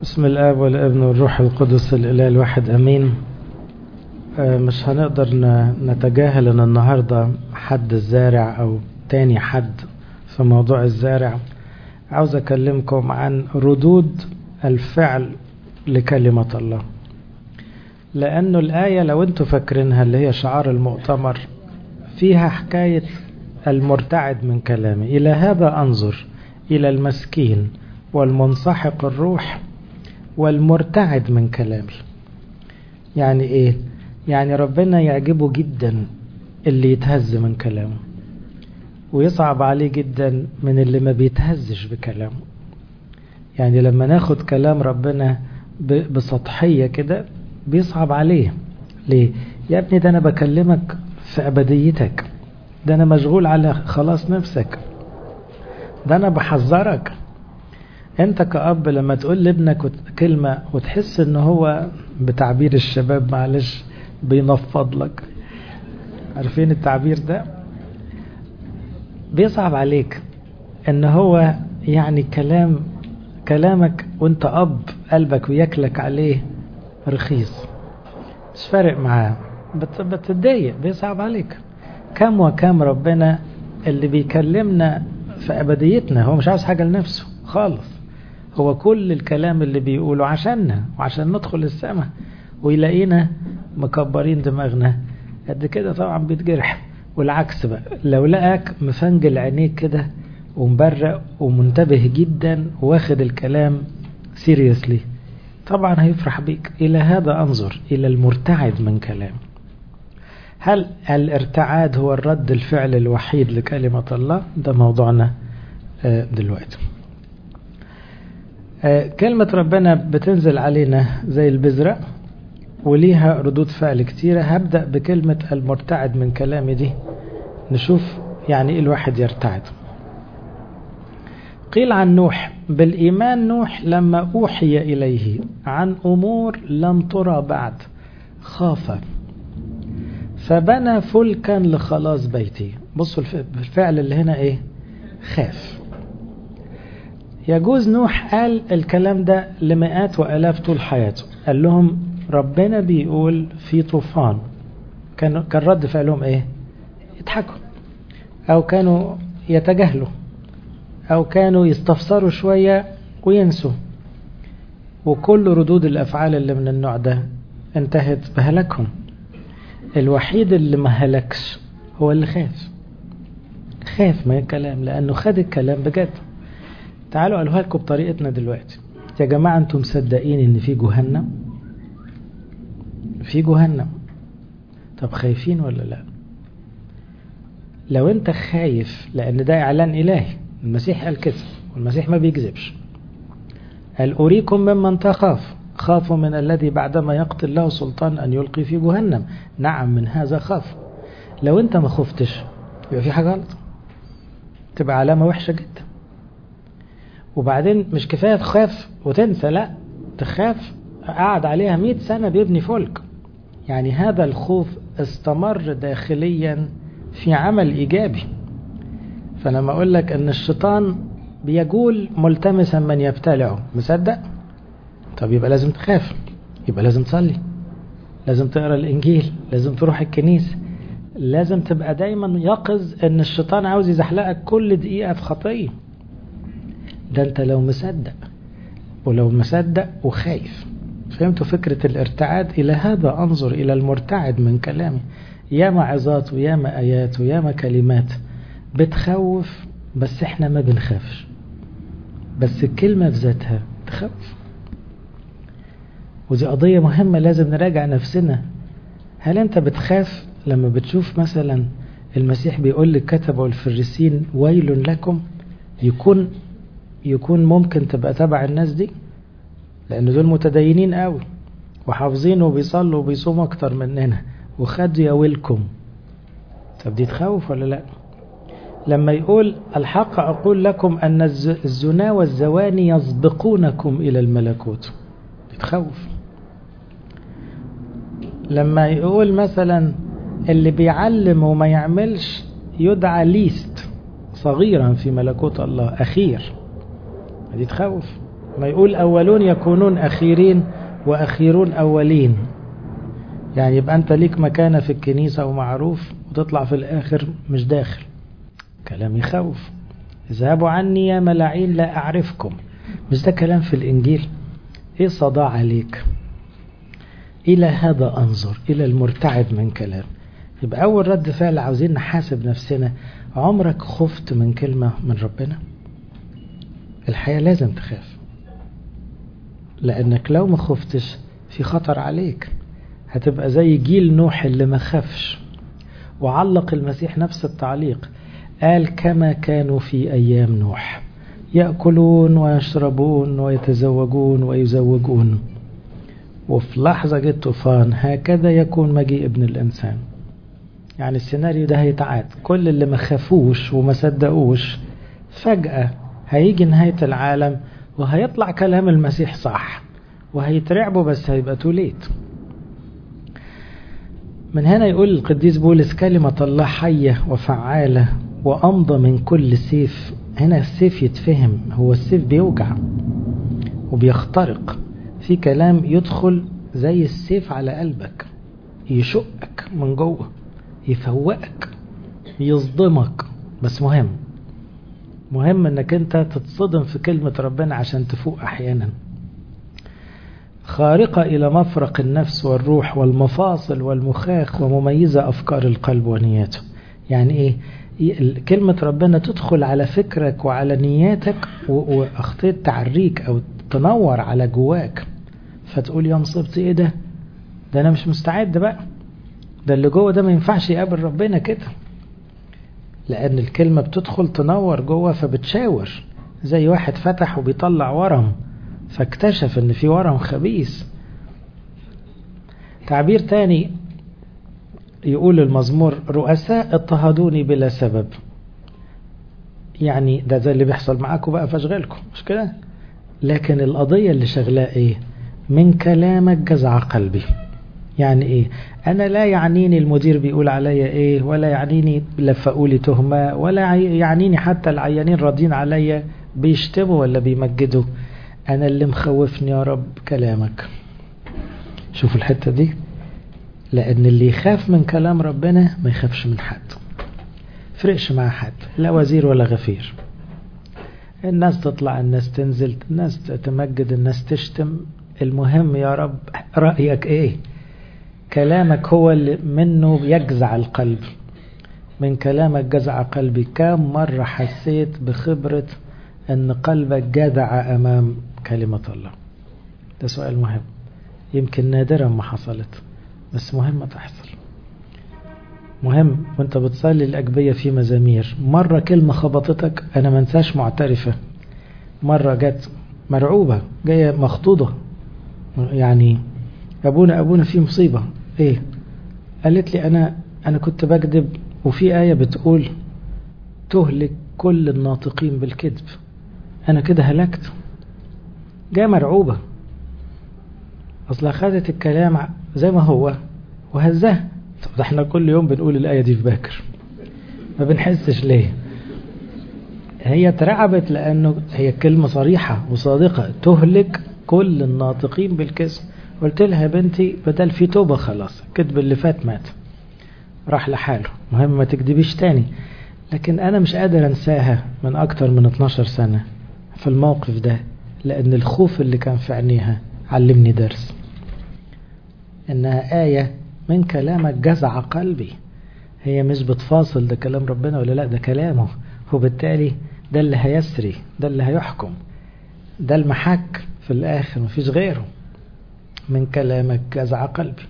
بسم الآب والابن والروح القدس الإله الواحد أمين. مش هنقدر نتجاهل أن النهاردة حد الزارع أو تاني حد في موضوع الزارع. عاوز أكلمكم عن ردود الفعل لكلمة الله، لأنه الآية لو أنتوا فاكرينها اللي هي شعار المؤتمر فيها حكاية المرتعد من كلامي، إلى هذا أنظر إلى المسكين والمنسحق الروح والمرتعد من كلامي. يعني إيه؟ يعني ربنا يعجبه جدا اللي يتهز من كلامه، ويصعب عليه جدا من اللي ما بيتهزش بكلامه. يعني لما ناخد كلام ربنا بسطحية كده بيصعب عليه. ليه؟ يا ابني ده أنا بكلمك في أبديتك، ده أنا مشغول على خلاص نفسك، ده أنا بحذرك. انت كأب لما تقول لابنك كلمة وتحس ان هو بتعبير الشباب معلش بينفض لك، عارفين التعبير ده؟ بيصعب عليك ان هو يعني كلامك وانت اب قلبك وياكلك عليه رخيص، مش فارق معاه، بتتضايق، بيصعب عليك. كم وكم ربنا اللي بيكلمنا في أبديتنا هو مش عاوز حاجة لنفسه خالص، هو كل الكلام اللي بيقوله عشاننا وعشان ندخل السماء، ويلاقينا مكبرين دماغنا قد كده طبعا بيتجرح. والعكس بقى، لو لقاك مفنجل عينيك كده ومبرق ومنتبه جدا واخد الكلام سيريسلي طبعا هيفرح بيك. إلى هذا أنظر إلى المرتعد من كلام. هل الارتعاد هو الرد الفعل الوحيد لكلمة الله؟ ده موضوعنا دلوقتي. كلمة ربنا بتنزل علينا زي البذرة وليها ردود فعل كتيرة. هبدأ بكلمة المرتعد من كلامي دي، نشوف يعني إيه الواحد يرتعد. قيل عن نوح: بالإيمان نوح لما أوحي إليه عن أمور لم ترى بعد خاف فبنى فلكا لخلاص بيته. بصوا الفعل اللي هنا إيه؟ خاف. يجوز نوح قال الكلام ده لمئات وآلاف طول حياته، قال لهم ربنا بيقول في طوفان. كان رد فعلهم ايه؟ يضحكوا، او كانوا يتجاهلوا، او كانوا يستفسروا شوية وينسوا. وكل ردود الافعال اللي من النوع ده انتهت بهلاكهم. الوحيد اللي ما هلكش هو اللي خاف من الكلام، لانه خد الكلام بجد. تعالوا قالوها لكم بطريقتنا دلوقتي: يا جماعة انتم مصدقين ان في جهنم؟ في جهنم. طب خايفين ولا لا؟ لو انت خايف، لان ده اعلان الهي، المسيح قال كده والمسيح ما بيكذبش، قال أريكم ممن تخاف، خافوا من الذي بعدما يقتل له سلطان أن يلقي في جهنم. نعم، من هذا خاف. لو انت ما خفتش يبقى في حاجة غلط، تبقى علامة وحشة جدا. وبعدين مش كفاية تخاف وتنسى، لا، تخاف قعد عليها 100 سنة بيبني فلك. يعني هذا الخوف استمر داخليا في عمل إيجابي. فلما أقول لك أن الشيطان بيجول ملتمسا من يبتلعه، مصدق؟ طب يبقى لازم تخاف، يبقى لازم تصلي، لازم تقرأ الإنجيل، لازم تروح الكنيسة، لازم تبقى دايما يقظ أن الشيطان عاوز يزحلقك كل دقيقة في خطية. ده أنت لو مصدق، ولو مصدق وخايف. فهمتوا فكرة الارتعاد؟ إلى هذا أنظر إلى المرتعد من كلامي. ياما عظات وياما آيات وياما كلمات بتخوف، بس احنا ما بنخافش، بس الكلمة في ذاتها تخوف. ودي قضية مهمة لازم نراجع نفسنا. هل انت بتخاف لما بتشوف مثلا المسيح بيقول للكتبة والفريسين ويل لكم؟ يكون ممكن تبقى تبع الناس دي، لأن دول متدينين قوي وحافظين وبيصلوا وبيصوموا أكتر مننا وخدوا يا ويلكم. طب دي تخوف ولا لا؟ لما يقول الحق أقول لكم أن الزنا والزواني يسبقونكم إلى الملكوت، دي تخوف. لما يقول مثلا اللي بيعلم وما يعملش يدعى ليست صغيرا في ملكوت الله أخير، دي تخوف. ما يقول أولون يكونون أخيرين وأخيرون أولين، يعني يبقى أنت ليك مكانة في الكنيسة ومعروف وتطلع في الآخر مش داخل. كلام يخوف. اذهبوا عني يا ملاعين لا أعرفكم. مش ده كلام في الإنجيل؟ إيه صداع عليك؟ إلى هذا أنظر، إلى المرتعب من كلام. يبقى أول رد فعل عاوزين نحاسب نفسنا، عمرك خفت من كلمة من ربنا؟ الحياة لازم تخاف، لأنك لو ما خفتش في خطر عليك. هتبقى زي جيل نوح اللي ما خافش، وعلق المسيح نفس التعليق، قال كما كانوا في أيام نوح يأكلون ويشربون ويتزوجون ويزوجون، وفي لحظة جه طوفان، هكذا يكون مجيء ابن الإنسان. يعني السيناريو ده هيتعاد. كل اللي ما خافوش وما صدقوش فجأة هيجي نهاية العالم وهيطلع كلام المسيح صح، وهيترعبوا بس هيبقى توليت. من هنا يقول القديس بولس كلمة الله حية وفعالة وأمضى من كل سيف. هنا السيف يتفهم، هو السيف بيوجع وبيخترق، في كلام يدخل زي السيف على قلبك، يشقك من جوه، يفوقك، يصدمك. بس مهم انك انت تتصدم في كلمة ربنا عشان تفوق احيانا. خارقة الى مفرق النفس والروح والمفاصل والمخاخ ومميزة افكار القلب ونياته. يعني ايه؟ كلمة ربنا تدخل على فكرك وعلى نياتك واخطيت تعريك او تنور على جواك، فتقول يا مصيبتي ايه ده انا مش مستعد بقى، ده اللي جوه ده ما ينفعش يقابل ربنا كده. لأن الكلمة بتدخل تنور جوه فبتشاور، زي واحد فتح وبيطلع ورم فاكتشف ان في ورم خبيث. تعبير تاني يقول المزمور رؤساء اضطهدوني بلا سبب. يعني ده زي اللي بيحصل معاكم بقى فاشغلكم، مش كده؟ لكن القضية اللي شغلاه ايه؟ من كلامك جزع قلبي. يعني ايه؟ انا لا يعنيني المدير بيقول عليا ايه، ولا يعنيني لفقولي تهمة، ولا يعنيني حتى العيانين راضين عليا بيشتموا ولا بيمجدوا. انا اللي مخوفني يا رب كلامك. شوفوا الحتة دي، لان اللي يخاف من كلام ربنا ما يخافش من حد، فرقش مع حد، لا وزير ولا غفير. الناس تطلع، الناس تنزل، الناس تمجد، الناس تشتم، المهم يا رب رأيك ايه؟ كلامك هو اللي منه يجزع القلب. من كلامك جزع قلبي. كم مرة حسيت بخبرة ان قلبك جزع امام كلمة الله؟ ده سؤال مهم، يمكن نادرا ما حصلت، بس مهم تحصل. مهم وانت بتصلي الأجبية في مزامير، مرة كلمة خبطتك. انا منساش معترفة مرة جت مرعوبة جاية مخطوطة، يعني ابونا في مصيبة. ايه؟ قالت لي انا كنت بكذب، وفي آية بتقول تهلك كل الناطقين بالكذب. انا كده هلكت. جاية مرعوبة، اصلا خدت الكلام زي ما هو وهزاه. طب احنا كل يوم بنقول الآية دي في باكر، ما بنحسش ليه؟ هي اترعبت لانه هي كلمة صريحة وصادقة، تهلك كل الناطقين بالكذب. قلت لها يا بنتي بدل في توبة خلاص، الكذب اللي فات مات راح لحاله، مهم ما تكذبيش تاني. لكن انا مش قادر انساها من اكتر من 12 سنة في الموقف ده، لان الخوف اللي كان في عينيها علمني درس، انها آية من كلامك جزع قلبي. هي مش بتفاصل ده كلام ربنا ولا لا، ده كلامه، وبالتالي ده اللي هيسري، ده اللي هيحكم، ده المحك في الاخر، مفيش غيره. من كلامك جزع قلبي.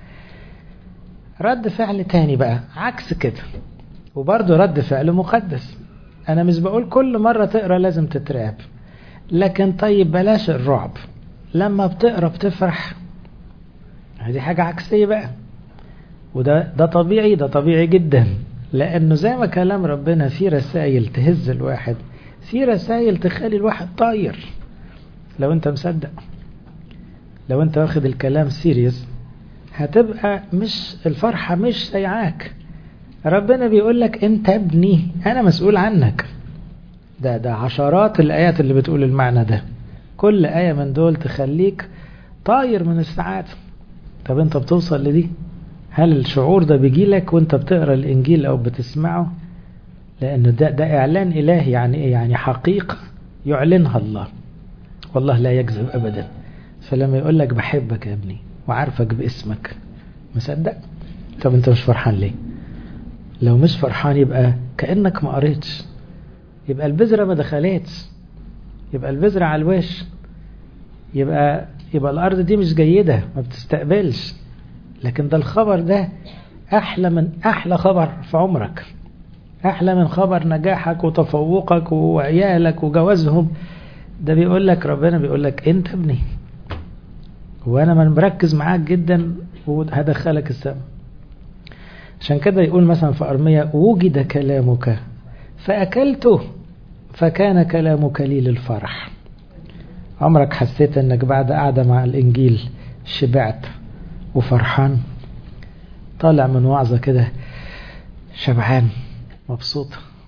رد فعل تاني بقى عكس كده، وبرضه رد فعل مقدس. انا مش بقول كل مرة تقرأ لازم تترعب، لكن طيب بلاش الرعب. لما بتقرأ بتفرح، هذه حاجة عكسية بقى، وده طبيعي، ده طبيعي جدا. لانه زي ما كلام ربنا في رسائل تهز الواحد، في رسائل تخلي الواحد طاير. لو انت مصدق، لو انت واخد الكلام سيريس، هتبقى مش الفرحة مش سيعاك. ربنا بيقول لك انت ابني، انا مسؤول عنك. ده عشرات الايات اللي بتقول المعنى ده. كل آية من دول تخليك طاير من السعادة. طب انت بتوصل لدي؟ هل الشعور ده بيجيلك وانت بتقرأ الإنجيل أو بتسمعه؟ لأن ده إعلان إلهي. يعني إيه؟ يعني حقيقة يعلنها الله، والله لا يكذب أبدا. فلما يقول لك بحبك يا ابني وعارفك باسمك، مصدق؟ طب انت مش فرحان ليه؟ لو مش فرحان يبقى كأنك ما قريتش، يبقى البذرة ما دخلتش، يبقى البذرة على الوش، يبقى الأرض دي مش جيدة ما بتستقبلش. لكن ده الخبر ده أحلى من أحلى خبر في عمرك، أحلى من خبر نجاحك وتفوقك وعيالك وجوازهم. ده بيقول لك ربنا بيقول لك أنت ابني، وأنا من مركز معاك جدا وهدخلك السماء. عشان كده يقول مثلا في أرميا وجد كلامك فأكلته فكان كلامك لي للفرح. عمرك حسيت أنك بعد قعدة مع الإنجيل شبعت وفرحان، طالع من وعظة كده شبعان مبسوط؟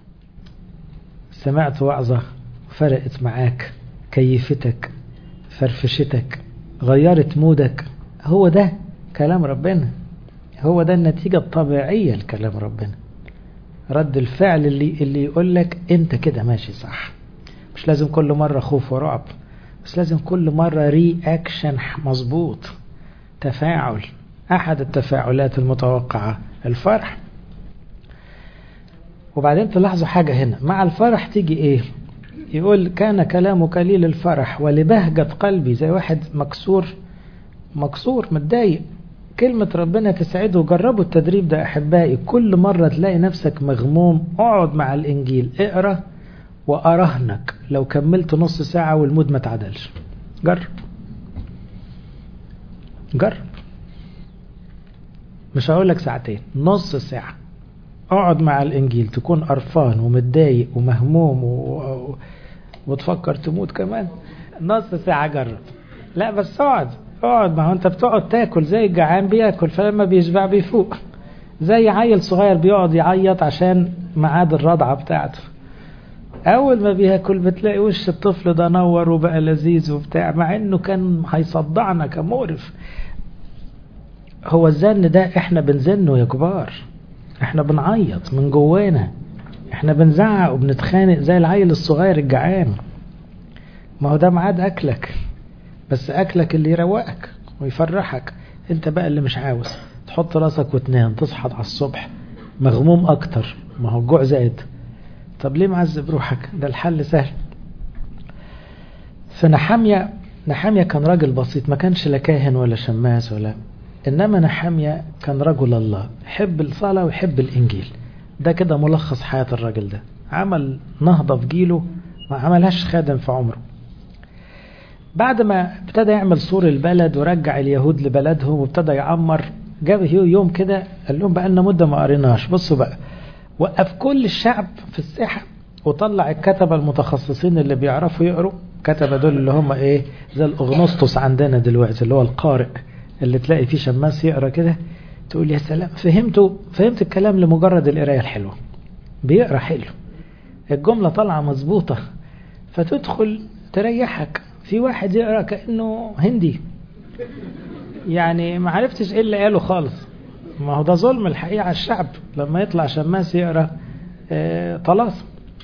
سمعت وعظة فرقت معاك، كيفتك، فرفشتك، غيرت مودك. هو ده كلام ربنا، هو ده النتيجة الطبيعية لكلام ربنا. رد الفعل اللي يقول لك انت كده ماشي صح. مش لازم كل مرة خوف ورعب، بس لازم كل مرة رياكشن مظبوط، تفاعل. احد التفاعلات المتوقعة الفرح. وبعدين تلاحظوا حاجة هنا، مع الفرح تيجي ايه؟ يقول كان كلامك لي للفرح ولبهجة قلبي. زي واحد مكسور متضايق، كلمة ربنا تسعده. جربوا التدريب ده أحبائي، كل مرة تلاقي نفسك مغموم اقعد مع الإنجيل، اقرأ، وأراهنك لو كملت نص ساعة والمود ما تعدلش. جرب، مش هقول لك ساعتين، نص ساعة اقعد مع الإنجيل، تكون قرفان ومتضايق ومهموم وتفكر تموت كمان. نص ساعة جرب. لا بس اقعد، ما هو انت بتقعد تاكل زي الجعان بياكل، فلما بيشبع بيفوق. زي عيل صغير بيقعد يعيط عشان ميعاد الرضعة بتاعته، اول ما بياكل بتلاقي وش الطفل ده نور وبقى لذيذ وبتاع، مع انه كان هيصدعنا كمقرف. هو الزن ده احنا بنزنه يا كبار، احنا بنعيط من جوانا، احنا بنزعق وبنتخانق زي العيل الصغير الجعان. ما هو ده ميعاد اكلك، بس اكلك اللي يروقك ويفرحك. انت بقى اللي مش عاوز تحط راسك وتنام، تصحى على الصبح مغموم اكتر، ما هو الجوع زائد. طب ليه معذب روحك؟ ده الحل سهل. فنحمية كان راجل بسيط، ما كانش لا كاهن ولا شماس ولا، انما نحمية كان رجل الله، يحب الصلاة ويحب الانجيل. ده كده ملخص حياة الراجل ده. عمل نهضة في جيله ما عملهاش خادم في عمره. بعد ما ابتدى يعمل سور البلد ورجع اليهود لبلدهم وابتدى يعمر، جاب يوم كده قال لهم بقى لنا مدة ما قريناش، بصوا بقى، وقف كل الشعب في الساحة وطلع الكتبة المتخصصين اللي بيعرفوا يقروا. كتبة دول اللي هم ايه، زي الاغنسطس عندنا دلوقتي، اللي هو القارئ اللي تلاقي فيه شماس يقرا كده تقول يا سلام، فهمت الكلام لمجرد القرايه الحلوه. بيقرا حلو، الجمله طالعه مظبوطه، فتدخل تريحك. في واحد يقرا كانه هندي، يعني ما عرفتش ايه اللي قاله خالص. ما هو ده ظلم الحقيقه على الشعب لما يطلع شماس يقرا طلاسم.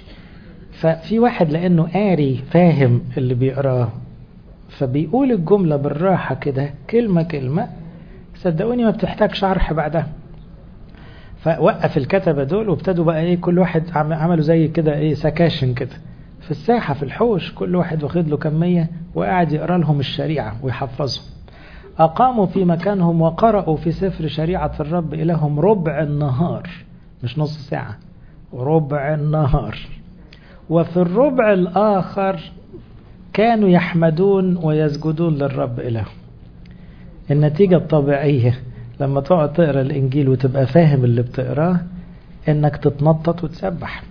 ففي واحد لانه قاري فاهم اللي بيقراه، فبيقول الجملة بالراحة كده كلمة كلمة، صدقوني ما بتحتاج شرح بعدها. فوقف الكتبة دول وابتدوا بقى ايه، كل واحد عملوا زي كده ايه سكاشن كده في الساحة في الحوش، كل واحد واخد له كمية وقاعد يقرأ لهم الشريعة ويحفظهم. أقاموا في مكانهم وقرأوا في سفر شريعة الرب إلههم ربع النهار، مش نص ساعة، ربع النهار. وفي الربع الآخر كانوا يحمدون ويسجدون للرب إلههم. النتيجة الطبيعية لما تقعد تقرأ الإنجيل وتبقى فاهم اللي بتقراه، إنك تتنطط وتسبح.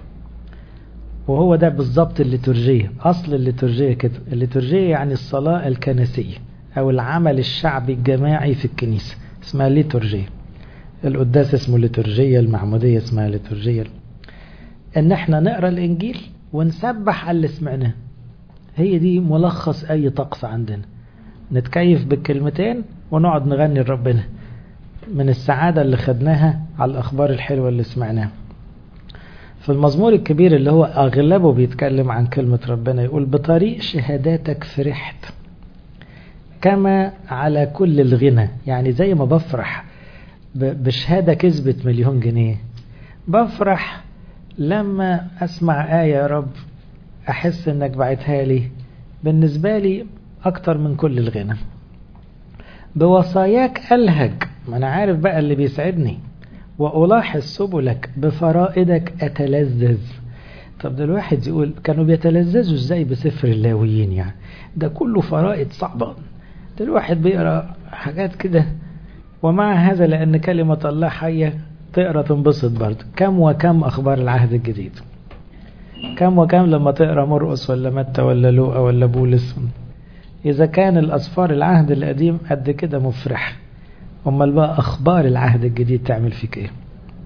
وهو ده بالضبط الليتورجية. أصل الليتورجية كده، الليتورجية يعني الصلاة الكنسية أو العمل الشعبي الجماعي في الكنيسة، اسمها ليتورجية. القداس اسمه ليتورجية، المعمودية اسمها ليتورجية. إن احنا نقرأ الإنجيل ونسبح على اللي سمعناه. هي دي ملخص أي طقس عندنا، نتكيف بالكلمتين ونقعد نغني لربنا من السعادة اللي خدناها على الأخبار الحلوة اللي سمعناها. في المزمور الكبير اللي هو أغلبه بيتكلم عن كلمة ربنا يقول بطريق شهاداتك فرحت كما على كل الغنى. يعني زي ما بفرح بشهادة كسبت $1,000,000 بفرح لما أسمع آية يا رب أحس إنك بعتها لي، بالنسبة لي أكتر من كل الغنى. بوصاياك ألهج، ما أنا عارف بقى اللي بيسعدني، وألاحظ سبلك بفرائدك أتلذذ. طب ده الواحد يقول كانوا بيتلذذوا ازاي بسفر اللاويين؟ يعني ده كله فرائد صعبة، ده الواحد بيقرأ حاجات كده. ومع هذا لأن كلمة الله حية تقرأ تنبسط برضه. كم وكم أخبار العهد الجديد، كم وكم لما تقرأ مرقس ولا متى ولا لوقا ولا بولس. إذا كان الأسفار العهد القديم قد كده مفرح، أمال بقى أخبار العهد الجديد تعمل فيك إيه؟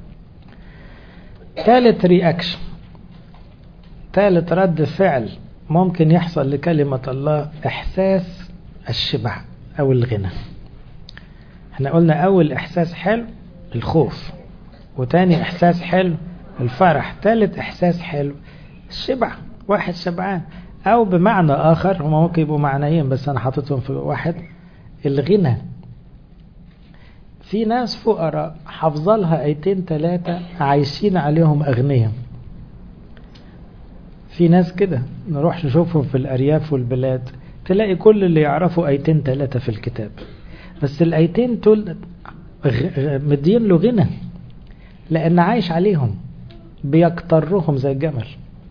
ثالث رياكشن، ثالث رد فعل ممكن يحصل لكلمة الله، إحساس الشبع أو الغنى. احنا قلنا أول إحساس حلو الخوف، وتاني إحساس حلو الفرح، ثالث إحساس حلو الشبع، واحد شبعان. أو بمعنى آخر، هما ممكن يبقوا معنيين بس أنا حاططهم في واحد، الغنى. في ناس فقراء حافظالها آيتين 3 عايشين عليهم أغنياء. في ناس كده نروح نشوفهم في الأرياف والبلاد، تلاقي كل اللي يعرفوا آيتين 3 في الكتاب، بس الآيتين دول مدين له غنى لأن عايش عليهم، بيكترهم زي الجمل،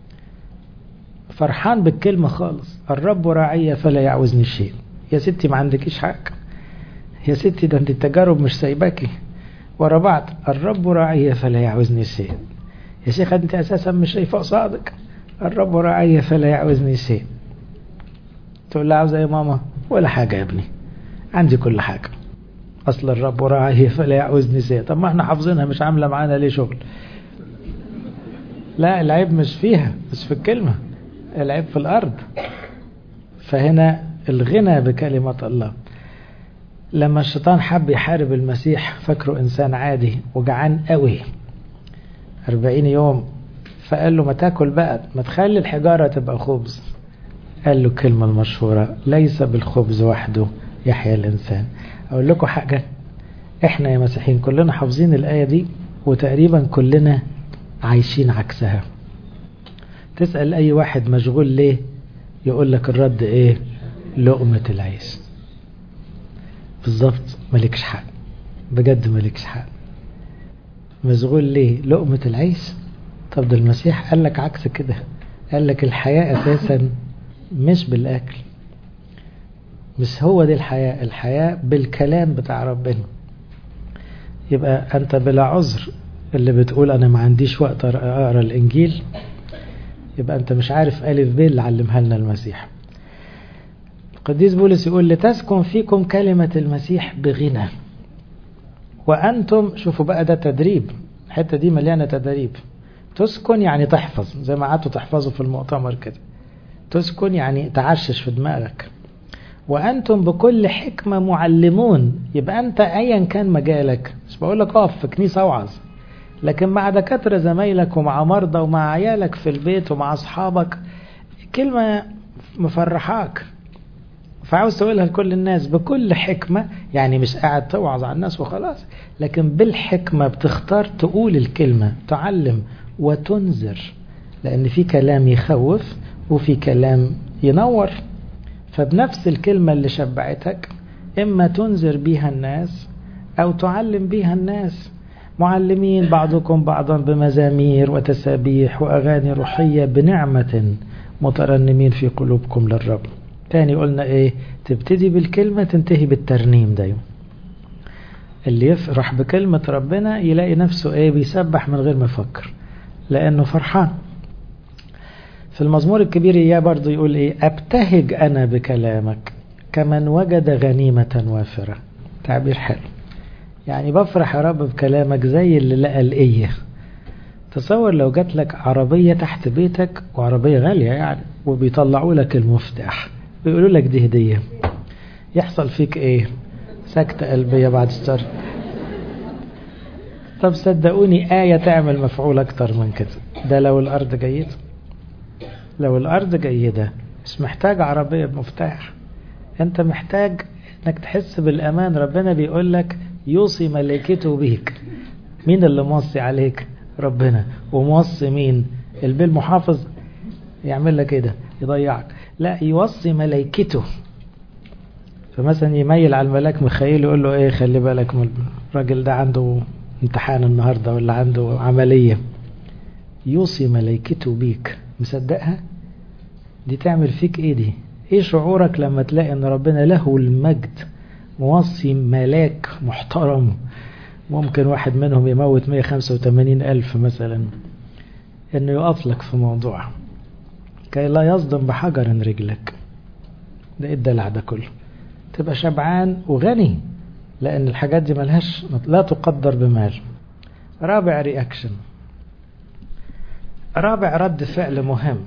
فرحان بالكلمة خالص. الرب راعي فلا يعوزني شيء. يا ستي ما عندكيش حق، يا ستي ده انت التجارب مش سايباكي ورا بعض. الرب راعي فلا يعوزني شيء. يا شيخ انت اساسا مش شايفه قصادك. الرب راعي فلا يعوزني شيء. تقول لها عاوزه يا ماما؟ ولا حاجه يا ابني، عندي كل حاجه. اصل الرب راعي فلا يعوزني شيء. طب ما احنا حافظينها، مش عامله معانا ليه شغل؟ لا، العيب مش فيها، مش في الكلمه، العيب في الارض. فهنا الغنى بكلمه الله. لما الشيطان حب يحارب المسيح فكره إنسان عادي وجعان قوي 40 يوم، فقال له ما تاكل بقى، ما تخلي الحجارة تبقى خبز. قال له الكلمة المشهورة ليس بالخبز وحده يحيى الإنسان. أقول لكم حاجة، إحنا يا مسيحيين كلنا حافظين الآية دي وتقريبا كلنا عايشين عكسها. تسأل أي واحد مشغول ليه، يقول لك الرد إيه؟ لقمة العيش. بالظبط، مالكش حق، بجد مالكش حق. مشغول ليه؟ لقمة العيش. طب ده المسيح قال لك عكس كده، قال لك الحياة أساسا مش بالأكل، مش هو دي الحياة. الحياة بالكلام بتاع ربنا. يبقى أنت بلا عذر اللي بتقول أنا ما عنديش وقت أقرأ الإنجيل، يبقى أنت مش عارف ألف ب اللي علمها لنا المسيح. القديس بولس يقول لتسكن فيكم كلمة المسيح بغنى وأنتم، شوفوا بقى ده تدريب، الحتة دي مليانة تدريب. تسكن يعني تحفظ، زي ما قعدتوا تحفظوا في المؤتمر كده. تسكن يعني تعشش في دماغك. وأنتم بكل حكمة معلمون. يبقى أنت أيا كان مجالك، مش بقول لك اقف في كنيسة وعظ، لكن مع دكاترة زمايلك ومع مرضى ومع عيالك في البيت ومع أصحابك كلمة مفرحاك، فعاوز تقولها لكل الناس بكل حكمة. يعني مش قاعد توعظ على الناس وخلاص، لكن بالحكمة بتختار تقول الكلمة، تعلم وتنذر، لأن في كلام يخوف وفي كلام ينور. فبنفس الكلمة اللي شبعتك إما تنذر بيها الناس أو تعلم بيها الناس. معلمين بعضكم بعضا بمزامير وتسابيح وأغاني روحية بنعمة مترنمين في قلوبكم للرب. تاني قلنا ايه؟ تبتدي بالكلمة تنتهي بالترنيم. دايما اللي يفرح بكلمة ربنا يلاقي نفسه ايه؟ بيسبح من غير ما يفكر، لانه فرحان. في المزمور الكبير اياه برضو يقول ايه؟ ابتهج انا بكلامك كمن وجد غنيمة وافرة. تعبير حلو، يعني بفرح يا رب بكلامك زي اللي لقى الإيه. تصور لو جات لك عربية تحت بيتك، وعربية غالية يعني، وبيطلعوا لك المفتاح ويقولوا لك دي هدية، يحصل فيك ايه؟ سكتة قلبية بعد الشر. طب صدقوني آية تعمل مفعول أكتر من كده. ده لو الأرض جيدة، لو الأرض جيدة مش محتاج عربية بمفتاح، أنت محتاج أنك تحس بالأمان. ربنا بيقول لك يوصي ملائكته بيك. مين اللي موصي عليك؟ ربنا. وموصي مين؟ البيل محافظ يعمل لك كده يضيعك؟ لا، يوصي ملائكته. فمثلا يميل على الملاك ميخائيل يقول له ايه، خلي بالك من الراجل ده عنده امتحان النهاردة ولا عنده عملية. يوصي ملائكته بيك، مصدقها؟ دي تعمل فيك ايه دي؟ ايه شعورك لما تلاقي ان ربنا له المجد موصي ملاك محترم، ممكن واحد منهم يموت 185,000 مثلا، انه يقف لك في موضوع كي لا يصدم بحجر رجلك. ده ايه الدلع ده كله؟ تبقى شبعان وغني، لان الحاجات دي ملهاش، لا تقدر بمال. رابع رياكشن، رابع رد فعل مهم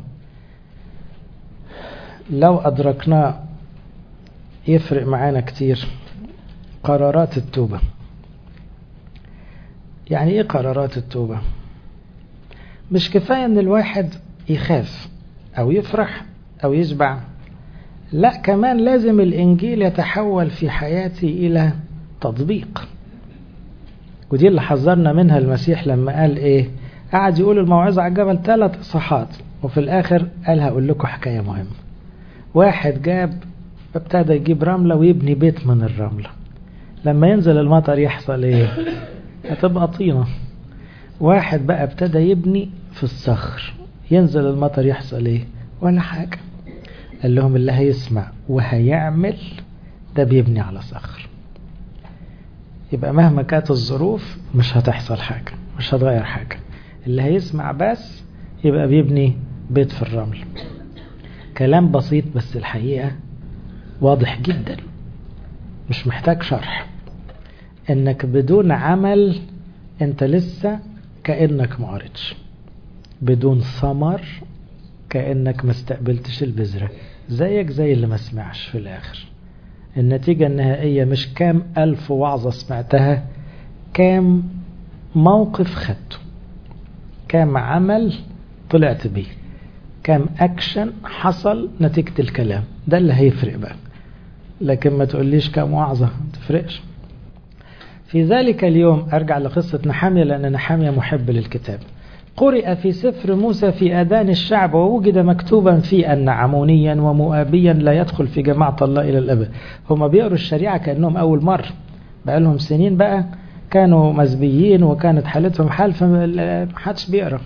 لو أدركناه يفرق معانا كتير، قرارات التوبة. يعني ايه قرارات التوبة؟ مش كفاية ان الواحد يخاف او يفرح او يشبع، لا كمان لازم الانجيل يتحول في حياتي الى تطبيق. ودي اللي حذرنا منها المسيح لما قال ايه، قعد يقول الموعظة على الجبل 3 إصحاحات وفي الاخر قال هقول لكم حكاية مهمة. واحد ابتدى يجيب رملة ويبني بيت من الرملة، لما ينزل المطر يحصل ايه؟ هتبقى طينة. واحد بقى ابتدى يبني في الصخر، ينزل المطر يحصل ايه؟ ولا حاجة. قال لهم اللي هيسمع وهيعمل ده بيبني على صخر. يبقى مهما كانت الظروف مش هتحصل حاجة، مش هتغير حاجة. اللي هيسمع بس يبقى بيبني بيت في الرمل. كلام بسيط بس الحقيقة واضح جدا، مش محتاج شرح. انك بدون عمل انت لسه كأنك معرضش، بدون ثمر كأنك ما استقبلتش البذرة، زيك زي اللي ما سمعش. في الاخر النتيجة النهائية مش كام 1000 وعظة سمعتها، كام موقف خدته، كام عمل طلعت بيه، كام اكشن حصل نتيجة الكلام. ده اللي هيفرق بقى. لكن ما تقوليش كام وعظة، تفرقش. في ذلك اليوم أرجع لقصة نحمية، لأن نحمية محب للكتاب. قرئ في سفر موسى في آذان الشعب، ووجد مكتوبا فيه أن عمونيا ومؤابيا لا يدخل في جماعة الله إلى الأبد. هم بيقروا الشريعة كأنهم أول مرة، بقى لهم سنين بقى كانوا مزبيين وكانت حالتهم حال، فمحدش بيقرأ.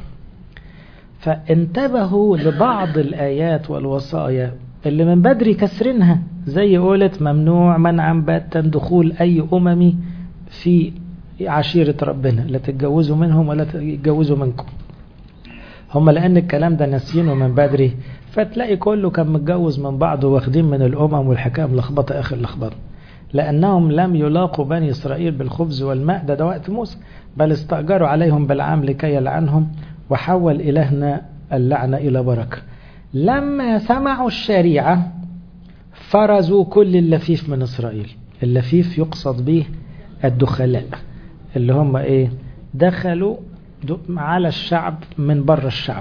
فانتبهوا لبعض الآيات والوصايا اللي من بدري كسرينها، زي قولت ممنوع منعا باتا دخول أي أممي في عشيرة ربنا، لا تتجوزوا منهم ولا تتجوزوا منكم. هم لأن الكلام ده ناسينه من بدري، فتلاقي كله كان متجوز من بعضه واخدين من الأمم، والحكاية ملخبطة آخر لخبطة، لأنهم لم يلاقوا بني إسرائيل بالخبز والماء. ده وقت موسى، بل استأجروا عليهم بالعام لكي يلعنهم، وحول إلهنا اللعنة إلى بركة. لما سمعوا الشريعة فرزوا كل اللفيف من إسرائيل. اللفيف يقصد به الدخلاء، اللي هم ايه؟ دخلوا على الشعب من بره الشعب.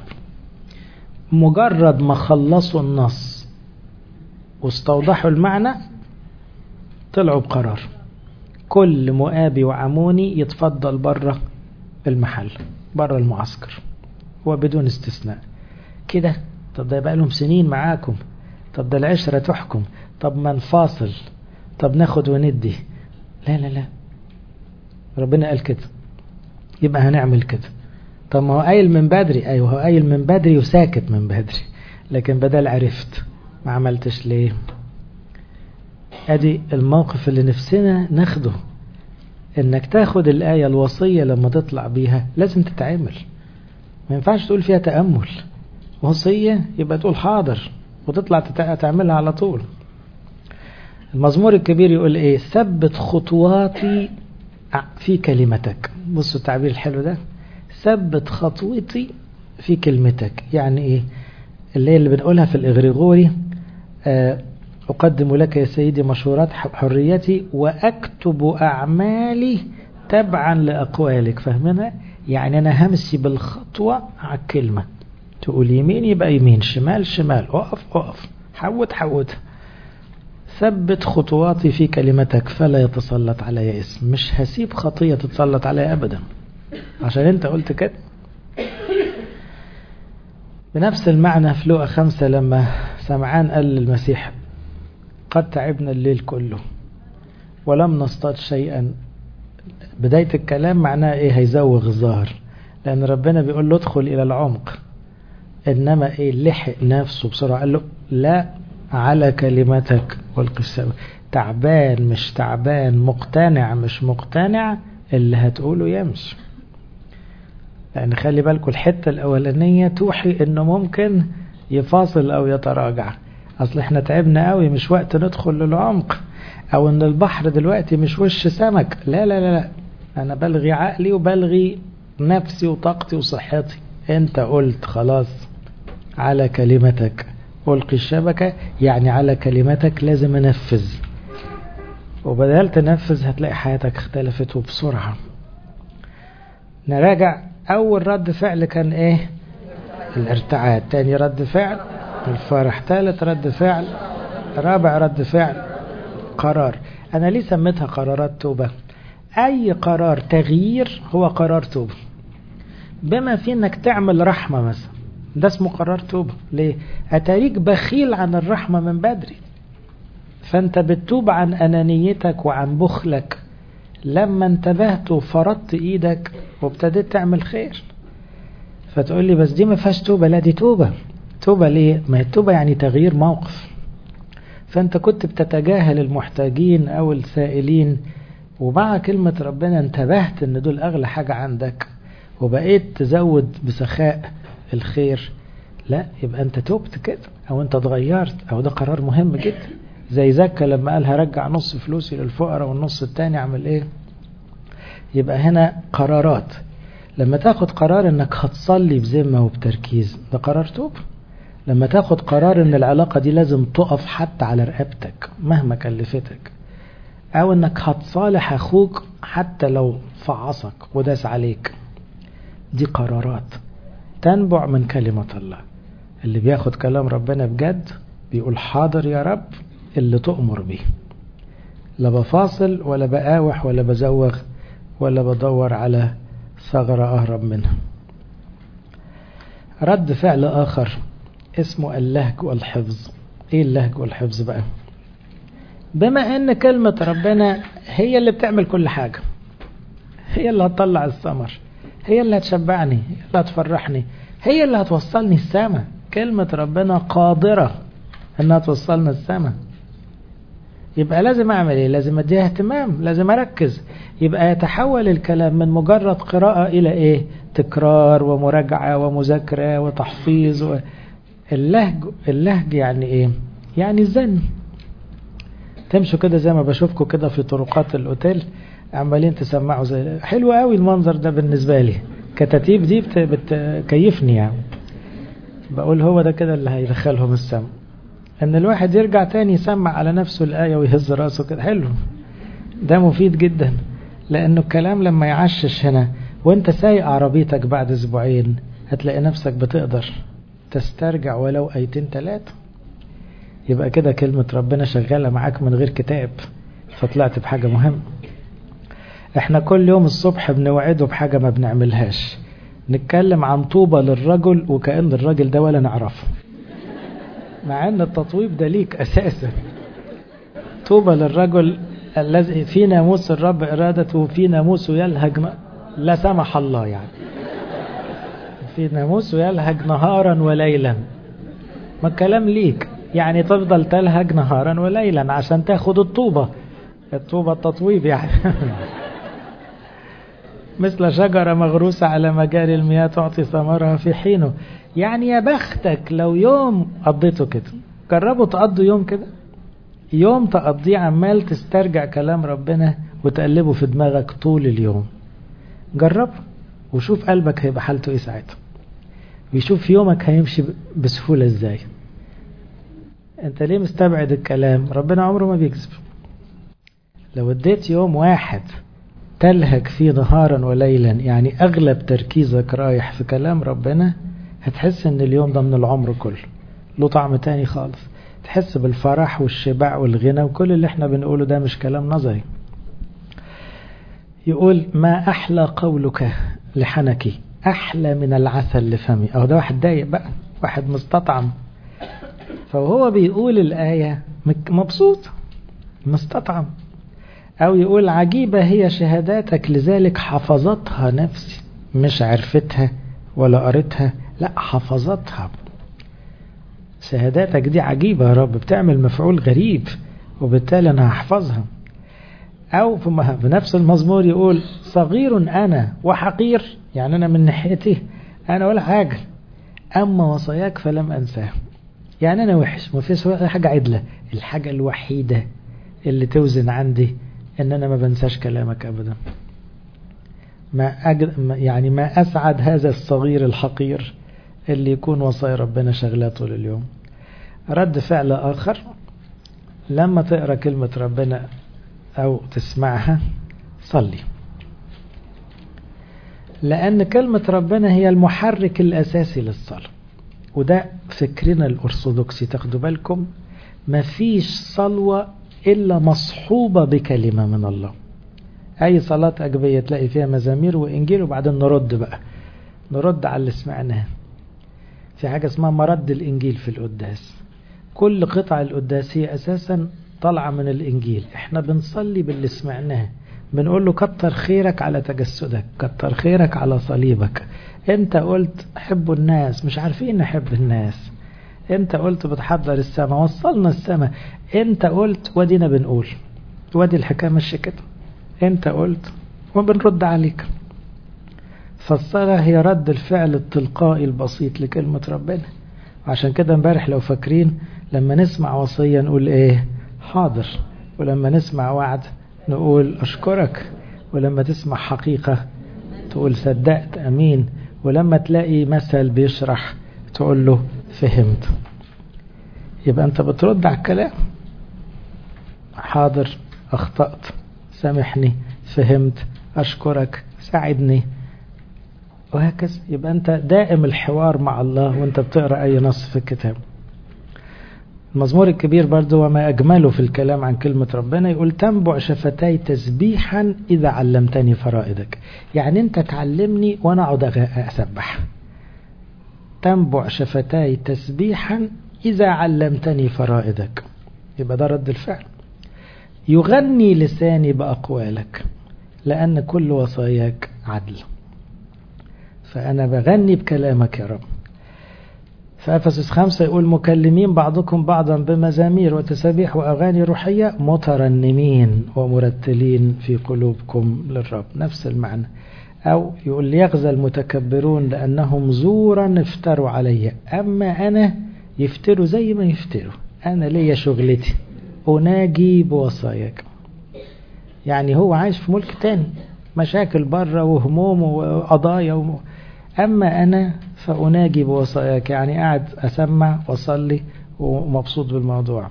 مجرد ما خلصوا النص واستوضحوا المعنى طلعوا بقرار كل مؤابي وعموني يتفضل بره المحل، بره المعسكر، وبدون استثناء. كده؟ طب ده بقى لهم سنين معاكم، طب ده العشرة تحكم، طب ما نفاصل، طب ناخد وندي. لا لا لا، ربنا قال كده يبقى هنعمل كده. طب ما هو قايل من بدري، ايوه هو قايل من بدري وساكت من بدري، لكن بدل عرفت ما عملتش ليه؟ ادي الموقف اللي نفسنا ناخده، انك تاخد الآية الوصية لما تطلع بيها لازم تتعامل. ما ينفعش تقول فيها تأمل، وصية يبقى تقول حاضر وتطلع تعملها على طول. المزمور الكبير يقول ايه؟ ثبت خطواتي في كلمتك. بصوا التعبير الحلو ده، ثبت خطوتي في كلمتك. يعني ايه؟ اللي بنقولها في الإغريغوري أقدم لك يا سيدي مشورات حريتي وأكتب أعمالي تبعا لأقوالك. فاهمنا؟ يعني أنا همشي بالخطوة على الكلمة، تقول يمين يبقى يمين، شمال شمال، أقف حود. ثبت خطواتي في كلمتك فلا يتسلط علي اسم. مش هسيب خطية تتسلط علي أبدا عشان أنت قلت كده. بنفس المعنى في لوقا 5 لما سمعان قال للمسيح قد تعبنا الليل كله ولم نصطاد شيئا. بداية الكلام معناه ايه؟ هيزوغ الظاهر، لأن ربنا بيقول له ادخل إلى العمق. إنما ايه؟ لحق نفسه بسرعة، قال له لا، على كلمتك والقي السمك. تعبان مش تعبان، مقتنع مش مقتنع، اللي هتقوله يمشي. لأن خلي بالكم الحتة الأولانية توحي إنه ممكن يفاصل أو يتراجع. أصل احنا تعبنا قوي، مش وقت ندخل للعمق، أو إن البحر دلوقتي مش وش سمك. لا لا لا لا، أنا بلغي عقلي وبلغي نفسي وطاقتي وصحتي. أنت قلت خلاص على كلمتك ألقي الشبكة، يعني على كلمتك لازم أنفذ. وبدل تنفذ هتلاقي حياتك اختلفت وبسرعة. نراجع. أول رد فعل كان إيه؟ الارتعاد. تاني رد فعل الفرح. ثالث رد فعل، رابع رد فعل قرار. أنا ليه سميتها قرارات توبة؟ أي قرار تغيير هو قرار توبة، بما في إنك تعمل رحمة مثلا، ده اسمه قرار توبة. ليه؟ أتاريك بخيل عن الرحمة من بدري، فأنت بتتوب عن أنانيتك وعن بخلك لما انتبهت وفرضت إيدك وابتديت تعمل خير. فتقول لي بس دي ما فيهاش توبة. لا، دي توبة. توبة ليه؟ ما هي التوبة يعني تغيير موقف. فأنت كنت بتتجاهل المحتاجين أو السائلين، ومع كلمة ربنا انتبهت ان دول أغلى حاجة عندك، وبقيت تزود بسخاء الخير. لا، يبقى أنت توبت كده، أو أنت اتغيرت، أو ده قرار مهم جدا. زي زكا لما قال هرجع نص فلوسي للفقراء والنص التاني عمل ايه. يبقى هنا قرارات. لما تاخد قرار انك هتصلي بذمة وبتركيز، ده قرار توبة. لما تاخد قرار ان العلاقة دي لازم تقف حتى على رقبتك مهما كلفتك، او انك هتصالح اخوك حتى لو فعصك وداس عليك، دي قرارات تنبع من كلمة الله. اللي بياخد كلام ربنا بجد بيقول حاضر يا رب اللي تؤمر به، لا بفاصل ولا بقاوح ولا بزوغ ولا بدور على ثغرة أهرب منها. رد فعل آخر اسمه اللهج والحفظ. ايه اللهج والحفظ بقى؟ بما ان كلمة ربنا هي اللي بتعمل كل حاجة، هي اللي هتطلع الثمر، هي اللي هتشبعني، هي اللي هتفرحني، هي اللي هتوصلني السماء. كلمة ربنا قادرة انها توصلنا السماء. يبقى لازم اعمل ايه؟ لازم اديها اهتمام، لازم اركز. يبقى يتحول الكلام من مجرد قراءة الى ايه؟ تكرار ومراجعة ومذاكرة وتحفيظ اللهج يعني ايه؟ يعني الزن. تمشوا كده زي ما بشوفكم كده في طرقات الاوتيل عمالين تسمعوا زي حلو قوي المنظر ده بالنسبة لي. كتاتيب دي بتكيفني يعني. بقول هو ده كده اللي هيدخلهم السماء، ان الواحد يرجع تاني يسمع على نفسه الآية ويهز راسه كده. حلو، ده مفيد جدا، لانه الكلام لما يعشش هنا وانت سايق عربيتك بعد اسبوعين هتلاقي نفسك بتقدر تسترجع ولو آيتين 3. يبقى كده كلمة ربنا شغالة معاك من غير كتاب، فطلعت بحاجة مهمة. احنا كل يوم الصبح بنوعده بحاجة ما بنعملهاش، نتكلم عن طوبة للرجل وكأن الراجل ده ولا نعرفه، مع ان التطويب ده ليك اساسا. طوبى للرجل الذي في ناموس الرب ارادته في ناموسه يلهج لا سمح الله يعني في ناموسه يلهج نهارا وليلا. ما الكلام ليك يعني، تفضل تلهج نهارا وليلا عشان تاخد الطوبة التطويب يعني مثل شجرة مغروسة على مجاري المياه تعطي ثمرها في حينه. يعني يا بختك لو يوم قضيته كده. جربوا تقضوا يوم كده، يوم تقضيه عمال تسترجع كلام ربنا وتقلبه في دماغك طول اليوم. جرب وشوف قلبك هيبقى حالته ايه ساعتها. ويشوف يومك هيمشي بسهولة ازاي. انت ليه مستبعد الكلام؟ ربنا عمره ما بيكذب. لو اديت يوم واحد تلهج فيه نهارا وليلا، يعني اغلب تركيزك رايح في كلام ربنا، هتحس ان اليوم ده من العمر كله له طعم تاني خالص. تحس بالفرح والشبع والغنى، وكل اللي احنا بنقوله ده مش كلام نظري. يقول ما احلى قولك لحنكي، احلى من العسل لفمي. اهو ده واحد ضايق بقى، واحد مستطعم، فهو بيقول الآية مبسوط مستطعم. أو يقول عجيبة هي شهاداتك لذلك حفظتها نفسي، مش عرفتها ولا قريتها، لا حفظتها. شهاداتك دي عجيبة يا رب، بتعمل مفعول غريب، وبالتالي أنا هحفظها. أو في نفس المزمور يقول صغير أنا وحقير، يعني أنا من ناحيتي أنا ولا حاجة، أما وصاياك فلم أنساه. يعني أنا وحش، ما فيش حاجة عدلة. الحاجة الوحيدة اللي توزن عندي إن أنا ما بنساش كلامك أبدا. يعني ما أسعد هذا الصغير الحقير اللي يكون وصايا ربنا شغلاه طول اليوم. رد فعل آخر، لما تقرأ كلمة ربنا أو تسمعها صلي، لأن كلمة ربنا هي المحرك الأساسي للصلاة. وده فكرنا الأرثوذكسي، تاخدوا بالكم مفيش صلوة إلا مصحوبة بكلمة من الله. أي صلاة أجبية تلاقي فيها مزامير وإنجيل، وبعدين نرد على اللي سمعناه. في حاجة اسمها مرد الإنجيل في القداس، كل قطع القداسية أساسا طالعة من الإنجيل. احنا بنصلي باللي سمعناه، بنقول له كتر خيرك على تجسدك، كتر خيرك على صليبك. انت قلت حبوا الناس، مش عارفين نحب الناس. انت قلت بتحضر السماء، وصلنا السماء. انت قلت، ودينا بنقول، ودي الحكاية مش كده. انت قلت وبنرد عليك. فالصلاة هي رد الفعل التلقائي البسيط لكلمة ربنا. وعشان كده امبارح لو فاكرين، لما نسمع وصية نقول ايه؟ حاضر. ولما نسمع وعد نقول أشكرك. ولما تسمع حقيقة تقول صدقت أمين. ولما تلاقي مثل بيشرح تقول له فهمت. يبقى أنت بترد على الكلام، حاضر، أخطأت، سامحني، فهمت، أشكرك، ساعدني، وهكذا. يبقى أنت دائم الحوار مع الله وأنت بتقرأ أي نص في الكتاب. المزمور الكبير برضو وما أجمله في الكلام عن كلمة ربنا، يقول تنبع شفتاي تسبيحا إذا علمتني فرائدك. يعني أنت تعلمني وأنا أقعد أسبح. تنبع شفتاي تسبيحا إذا علمتني فرائدك، يبقى ده رد الفعل. يغني لساني بأقوالك لأن كل وصاياك عدل. فأنا بغني بكلامك يا رب. فأفسس 5 يقول مكلمين بعضكم بعضا بمزامير وتسابيح وأغاني روحية مترنمين ومرتلين في قلوبكم للرب. نفس المعنى. أو يقول ليغزى المتكبرون لأنهم زورا افتروا علي، أما أنا يفتروا زي ما يفتروا، أنا ليا شغلتي أناجي بوصاياك. يعني هو عايش في ملك تاني، مشاكل بره وهموم وقضايا أما أنا فأناجي بوصاياك، يعني قاعد أسمع وأصلي ومبسوط بالموضوع.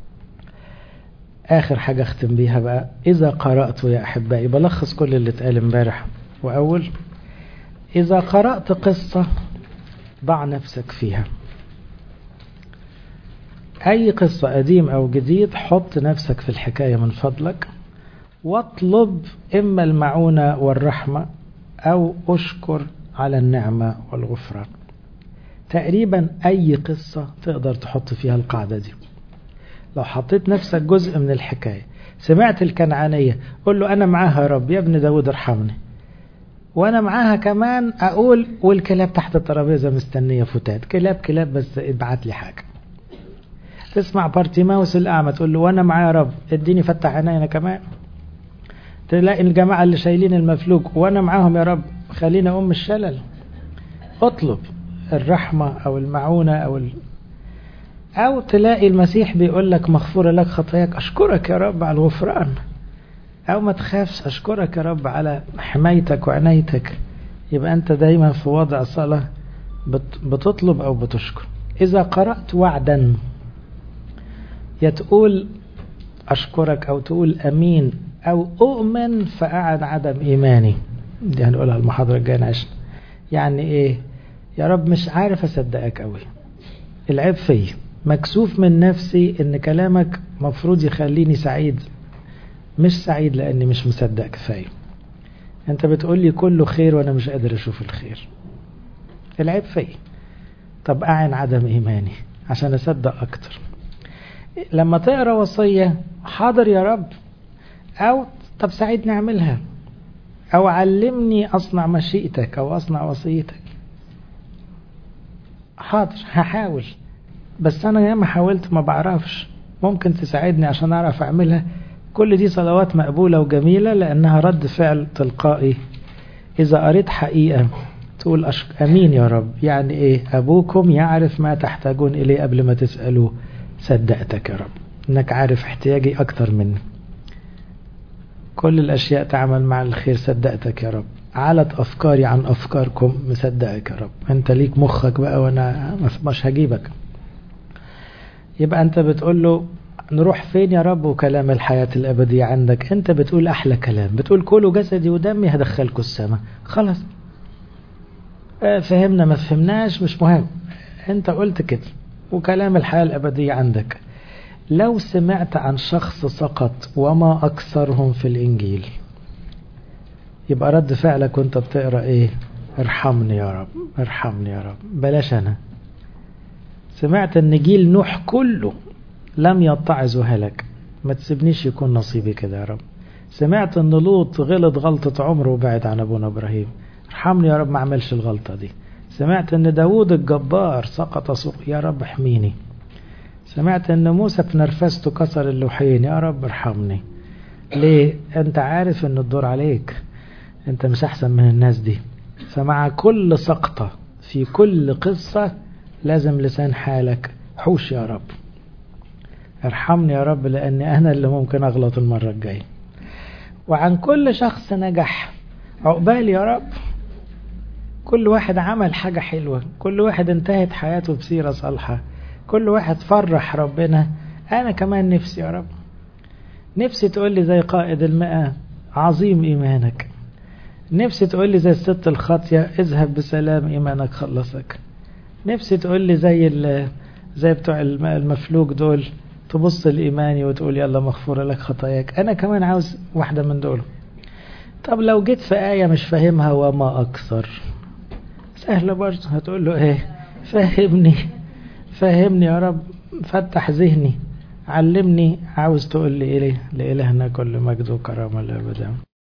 آخر حاجة أختم بيها بقى، إذا قرأت يا أحبائي، بلخص كل اللي اتقال امبارح. وأول، إذا قرأت قصة ضع نفسك فيها. أي قصة قديم أو جديد، حط نفسك في الحكاية من فضلك، واطلب إما المعونة والرحمة أو أشكر على النعمة والغفران. تقريبا أي قصة تقدر تحط فيها القاعدة دي. لو حطيت نفسك جزء من الحكاية، سمعت الكنعانية، قل له أنا معاها يا رب، يا ابن داود ارحمني. وأنا معاها كمان أقول والكلاب تحت الترابيزة مستنية فتات، كلاب بس ابعت لي حاجة. تسمع بارتيماوس الأعمى، تقول له وأنا معاها يا رب اديني فتح عينينا كمان. تلاقي الجماعة اللي شايلين المفلوج وأنا معاهم يا رب خلينا أم الشلل. اطلب الرحمة أو المعونة أو تلاقي المسيح بيقول لك مغفورة لك خطاياك، أشكرك يا رب على الغفران. أو ما تخافش، أشكرك يا رب على حمايتك وعنايتك. يبقى أنت دايما في وضع صلاة بتطلب أو بتشكر. إذا قرأت وعدا يا تقول أشكرك أو تقول أمين أو أؤمن فأعد عدم إيماني. دي هنقولها المحاضرة الجاية عشان يعني إيه؟ يا رب مش عارف أصدقك أوي، العيب فيه، مكسوف من نفسي إن كلامك مفروض يخليني سعيد، مش سعيد لأني مش مصدق كفاية. أنت بتقولي كله خير وأنا مش قادر أشوف الخير، العيب فيه. طب أعن عدم إيماني عشان أصدق أكتر. لما تقرأ وصية حاضر يا رب، أو طب ساعدني أعملها، أو علمني أصنع مشيئتك أو أصنع وصيتك. حاضر هحاول، بس أنا ياما حاولت ما بعرفش، ممكن تساعدني عشان أعرف أعملها. كل دي صلوات مقبولة وجميلة لأنها رد فعل تلقائي. إذا قريت حقيقة تقول أمين يا رب، يعني إيه؟ أبوكم يعرف ما تحتاجون إليه قبل ما تسألوه. صدقتك يا رب إنك عارف احتياجي أكتر مني، كل الأشياء تعمل مع الخير. صدقتك يا رب، علت أفكاري عن أفكاركم. مصدقك يا رب، أنت ليك مخك بقى وأنا مش هجيبك. يبقى أنت بتقول له نروح فين يا رب؟ وكلام الحياة الأبدية عندك. أنت بتقول أحلى كلام، بتقول كلوا جسدي ودمي هدخلكوا السماء. خلاص فهمنا ما فهمناش مش مهم، أنت قلت كده وكلام الحياة الأبدية عندك. لو سمعت عن شخص سقط وما أكثرهم في الإنجيل، يبقى رد فعلك وانت بتقرأ ايه؟ ارحمني يا رب، ارحمني يا رب، بلاش أنا. سمعت ان جيل نوح كله لم يتعظ وهلك، ما تسيبنيش يكون نصيبي كده يا رب. سمعت ان لوط غلط غلطة عمره وبعد عن ابونا ابراهيم، ارحمني يا رب ما اعملش الغلطة دي. سمعت ان داود الجبار سقط سوق، يا رب احميني. سمعت ان موسى في نرفزته كسر اللوحين، يا رب ارحمني. ليه؟ انت عارف ان الدور عليك، انت مش احسن من الناس دي. فمع كل سقطة في كل قصة لازم لسان حالك حوش يا رب، ارحمني يا رب لاني انا اللي ممكن اغلط المرة الجاية. وعن كل شخص نجح عقبال يا رب، كل واحد عمل حاجة حلوة، كل واحد انتهت حياته بسيرة صالحة، كل واحد فرح ربنا. انا كمان نفسي يا رب، نفسي تقول لي زي قائد 100 عظيم ايمانك، نفسي تقول لي زي الست الخاطية اذهب بسلام ايمانك خلصك، نفسي تقول لي زي بتوع المفلوج دول تبص لإيماني وتقول يلا مغفورة لك خطاياك. أنا كمان عاوز واحدة من دول. طب لو جيت في آية مش فاهمها وما أكثر، سهلة برضه، هتقول له إيه؟ فهمني يا رب، فتح ذهني، علمني. عاوز تقول لي إيه؟ لإلهنا كل مجد وكرامة الأبد.